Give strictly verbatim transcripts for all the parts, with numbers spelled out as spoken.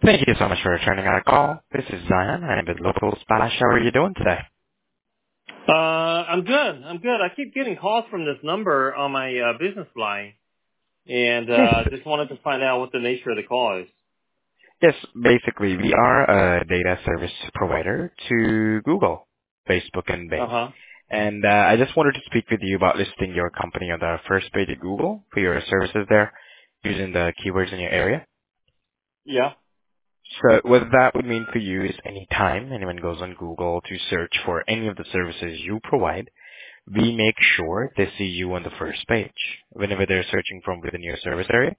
Thank you so much for returning our call. This is Zion. I'm with Local Splash. How are you doing today? Uh, I'm good. I'm good. I keep getting calls from this number on my uh, business line, and Yes. uh, just wanted to find out what the nature of the call is. Yes, basically, we are a data service provider to Google, Facebook, and Uh Bing. huh. And uh, I just wanted to speak with you about listing your company on the first page of Google for your services there using the keywords in your area. Yeah. So what that would mean for you is anytime anyone goes on Google to search for any of the services you provide, we make sure they see you on the first page whenever they're searching from within your service area.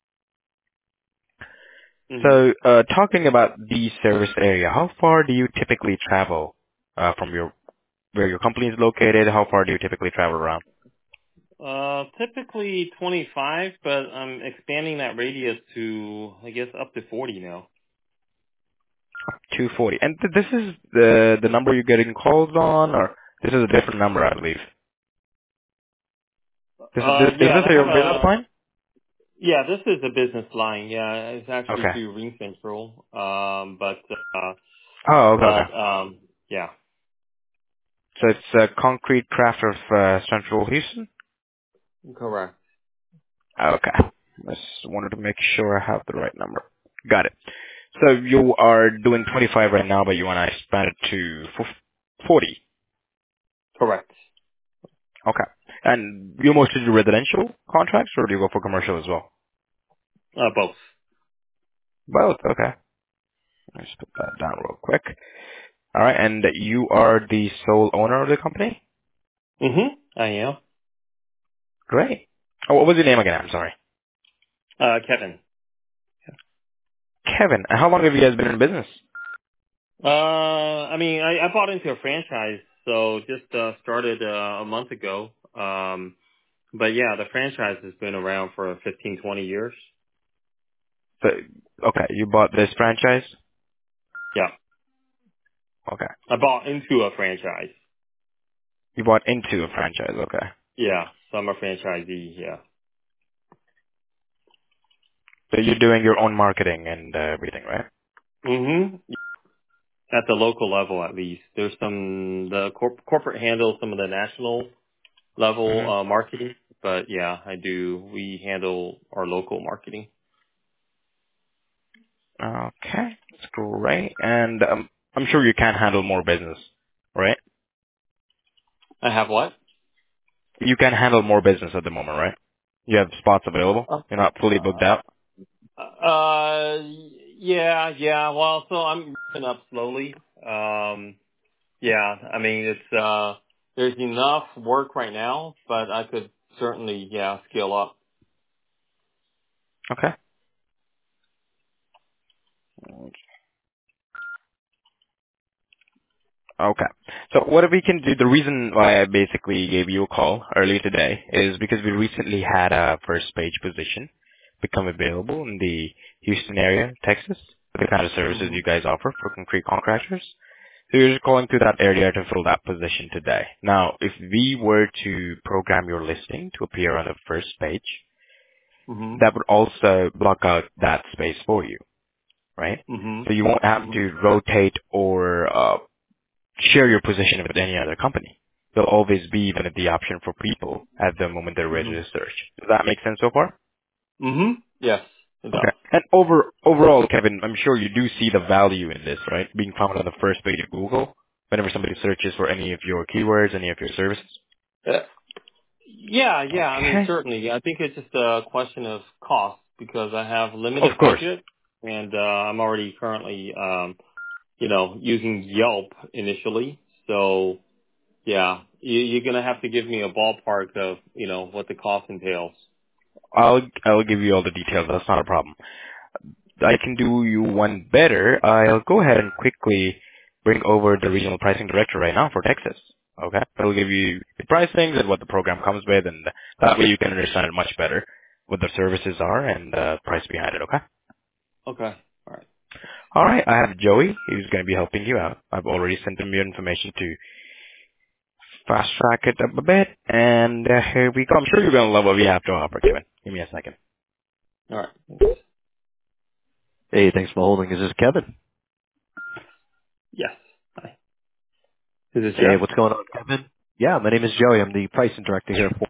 Mhm. So, uh, talking about the service area, how far do you typically travel uh, from your where your company is located? How far do you typically travel around? Uh, typically twenty-five, but I'm expanding that radius to, I guess, up to forty now. two forty. And th- this is the the number you're getting calls on, or this is a different number, I believe. This is Uh, this, is yeah, this I have your business a, line? yeah, this is a business line. Yeah, it's actually Okay. through Ring Central. Um, but, uh, Oh, okay, okay. but, um, yeah, So it's uh, Concrete Craft of uh, Central Houston. correct. Okay. Just wanted to make sure I have the right number. Got it. So you are doing twenty-five right now, but you want to expand it to f- forty. Correct. Okay. And you mostly do residential contracts, or do you go for commercial as well? Uh, both. Both. Okay. Let's put that down real quick. All right. And you are the sole owner of the company? Mhm. I am. Great. Oh, what was your name again? I'm sorry. Uh, Kevin. Kevin. And how long have you guys been in business? Uh, I mean, I, I bought into a franchise, so just uh, started uh, a month ago. Um, but yeah, the franchise has been around for fifteen, twenty years. So, okay. You bought this franchise? Yeah, Okay. I bought into a franchise. You bought into a franchise. Okay. Yeah, so I'm a franchisee. Yeah. So you're doing your own marketing and uh, everything, right? hmm At the local level, at least, there's some the corp- corporate handles some of the national level hmm uh, marketing, but yeah, I do. We handle our local marketing. Okay. That's great. And um, I'm sure you can handle more business, right? I have what? You can handle more business at the moment, right? You have spots available. You're not fully booked out. Uh, yeah, yeah. Well, so I'm moving up slowly. Um, yeah, I mean, it's, uh, there's enough work right now, but I could certainly, yeah, scale up. Okay. Okay. So what we can do, the reason why I basically gave you a call earlier today is because we recently had a first page position become available in the Houston area, Texas, for the kind of services hmm you guys offer for concrete contractors. So you're just calling through that area to fill that position today. Now, if we were to program your listing to appear on the first page, hmm that would also block out that space for you, right? hmm So you won't have hmm to rotate or uh, share your position with any other company. There'll always be even the option for people at the moment they're ready hmm to search. Does that make sense so far? hmm Yes, it does. Okay. And over overall, Kevin, I'm sure you do see the value in this, right? Being found on the first page of Google whenever somebody searches for any of your keywords, any of your services. Uh, yeah, yeah. I mean, Okay. certainly. I think it's just a question of cost because I have Of limited course. budget and, uh, I'm already currently, um, you know, using Yelp initially. So, yeah, you, you're gonna have to give me a ballpark of, you know, what the cost entails. I'll I'll give you all the details. That's not a problem. I can do you one better. I'll go ahead and quickly bring over the regional pricing director right now for Texas. Okay? It'll give you the pricings and what the program comes with, and that way you can understand it much better, what the services are and the price behind it, okay? Okay. All right. All right, I have Joey, who's going to be helping you out. I've already sent him your information to fast track it up a bit, and uh, here we go. I'm sure you're going to love what we have to offer, Kevin. Give me a second. All right. Hey, thanks for holding. Is this Kevin? Yes. Hi. Is this Hey, Jeff? what's going on, Kevin? Yeah, my name is Joey. I'm the pricing director here.